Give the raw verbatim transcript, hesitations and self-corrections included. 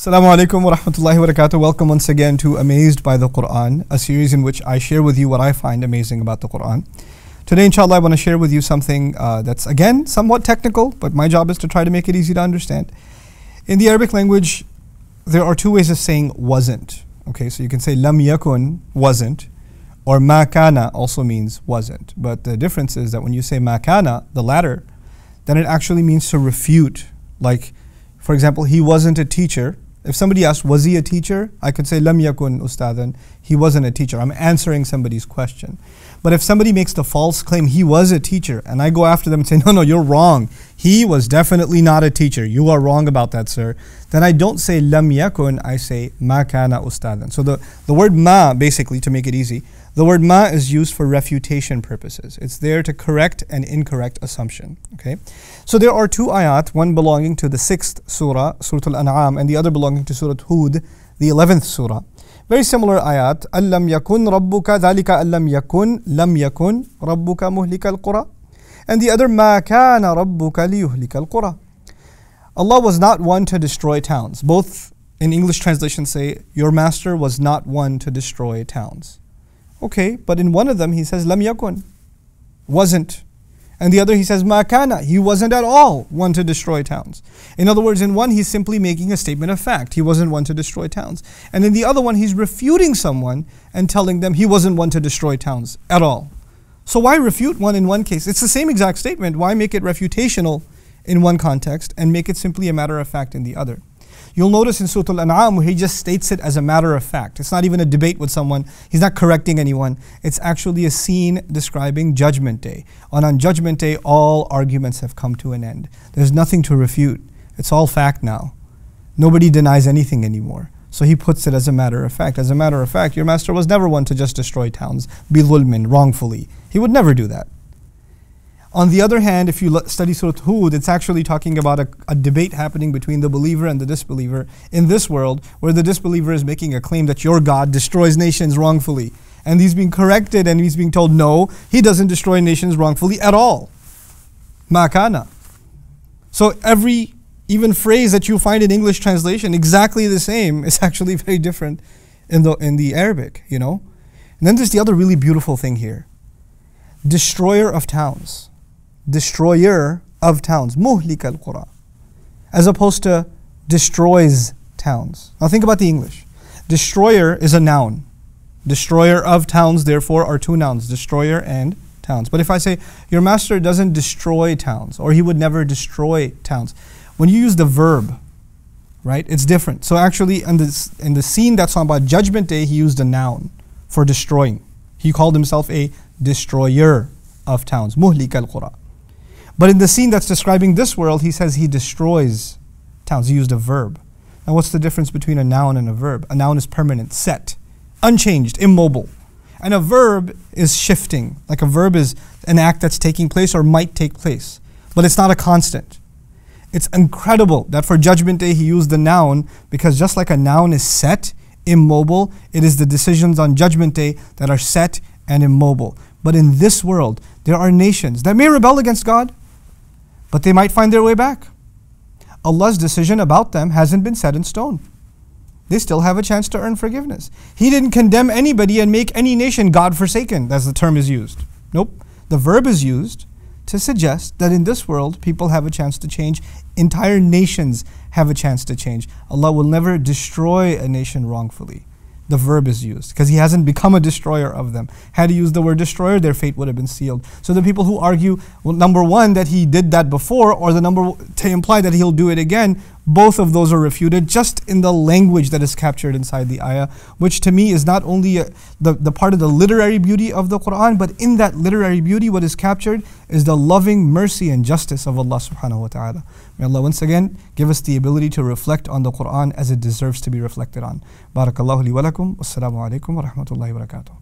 Assalamu alaikum wa rahmatullahi wa barakatuh. Welcome once again to Amazed by the Quran, a series in which I share with you what I find amazing about the Quran. Today, inshallah, I want to share with you something uh, that's, again, somewhat technical, but my job is to try to make it easy to understand. In the Arabic language, there are two ways of saying wasn't. Okay, so you can say lam yakun, wasn't, or ma kana also means wasn't. But the difference is that when you say ma kana, the latter, then it actually means to refute. Like, for example, he wasn't a teacher. If somebody asked, was he a teacher? I could say, lam yakun ustadan, he wasn't a teacher. I'm answering somebody's question. But if somebody makes the false claim, he was a teacher, and I go after them and say, no, no, you're wrong. He was definitely not a teacher. You are wrong about that, sir. Then I don't say lam yakun, I say ma kana ustadan. So the, the word ma, basically, to make it easy, the word ma is used for refutation purposes. It's there to correct an incorrect assumption. Okay, so there are two ayat, one belonging to the sixth surah, Surah Al-An'am, and the other belonging to Surah Hud, the eleventh surah. Very similar ayat. أَلَّمْ يَكُنْ رَبُّكَ ذَلِكَ أَلَّمْ يَكُنْ لَمْ يَكُنْ رَبُّكَ مُهْلِكَ الْقُرَى. And the other مَا كَانَ رَبُّكَ لِيُهْلِكَ الْقُرَى. Allah was not one to destroy towns. Both in English translation say, your master was not one to destroy towns. Okay, but in one of them he says, لَمْ يَكُنْ, wasn't. And the other he says, مَا كَانَ, he wasn't at all one to destroy towns. In other words, in one he's simply making a statement of fact. He wasn't one to destroy towns. And in the other one he's refuting someone and telling them he wasn't one to destroy towns at all. So why refute one in one case? It's the same exact statement. Why make it refutational in one context and make it simply a matter of fact in the other? You'll notice in Surah Al-An'am where he just states it as a matter of fact. It's not even a debate with someone. He's not correcting anyone. It's actually a scene describing Judgment Day. And on Judgment Day, all arguments have come to an end. There's nothing to refute. It's all fact now. Nobody denies anything anymore. So he puts it as a matter of fact. As a matter of fact, your master was never one to just destroy towns, bi-dhulmin, wrongfully. He would never do that. On the other hand, if you study Surah Hud, it's actually talking about a, a debate happening between the believer and the disbeliever in this world, where the disbeliever is making a claim that your God destroys nations wrongfully. And he's being corrected and he's being told, no, he doesn't destroy nations wrongfully at all. Ma kana. So every even phrase that you find in English translation, exactly the same, is actually very different in the, in the Arabic, you know. And then there's the other really beautiful thing here. Destroyer of towns. Destroyer of towns, muhlik al-qura, as opposed to destroys towns. Now think about the English. Destroyer is a noun. Destroyer of towns, therefore, are two nouns, destroyer and towns. But if I say, your master doesn't destroy towns, or he would never destroy towns, when you use the verb, right, it's different. So actually, in, this, in the scene that's on about Judgment Day, he used a noun for destroying. He called himself a destroyer of towns, muhlik al-qura. But in the scene that's describing this world, he says he destroys towns. He used a verb. Now what's the difference between a noun and a verb? A noun is permanent, set, unchanged, immobile. And a verb is shifting. Like a verb is an act that's taking place or might take place. But it's not a constant. It's incredible that for Judgment Day he used the noun, because just like a noun is set, immobile, it is the decisions on Judgment Day that are set and immobile. But in this world, there are nations that may rebel against God, but they might find their way back. Allah's decision about them hasn't been set in stone. They still have a chance to earn forgiveness. He didn't condemn anybody and make any nation God-forsaken, as the term is used. Nope. The verb is used to suggest that in this world, people have a chance to change. Entire nations have a chance to change. Allah will never destroy a nation wrongfully. The verb is used because he hasn't become a destroyer of them. Had he used the word destroyer, their fate would have been sealed. So the people who argue, well, number one, that he did that before, or the number to imply that he'll do it again, both of those are refuted just in the language that is captured inside the ayah, which to me is not only a, the, the part of the literary beauty of the Quran, but in that literary beauty, what is captured is the loving mercy and justice of Allah subhanahu wa ta'ala. May Allah once again give us the ability to reflect on the Quran as it deserves to be reflected on. Barakallahu li wa lakum. Wassalamu alaikum wa rahmatullahi wa barakatuh.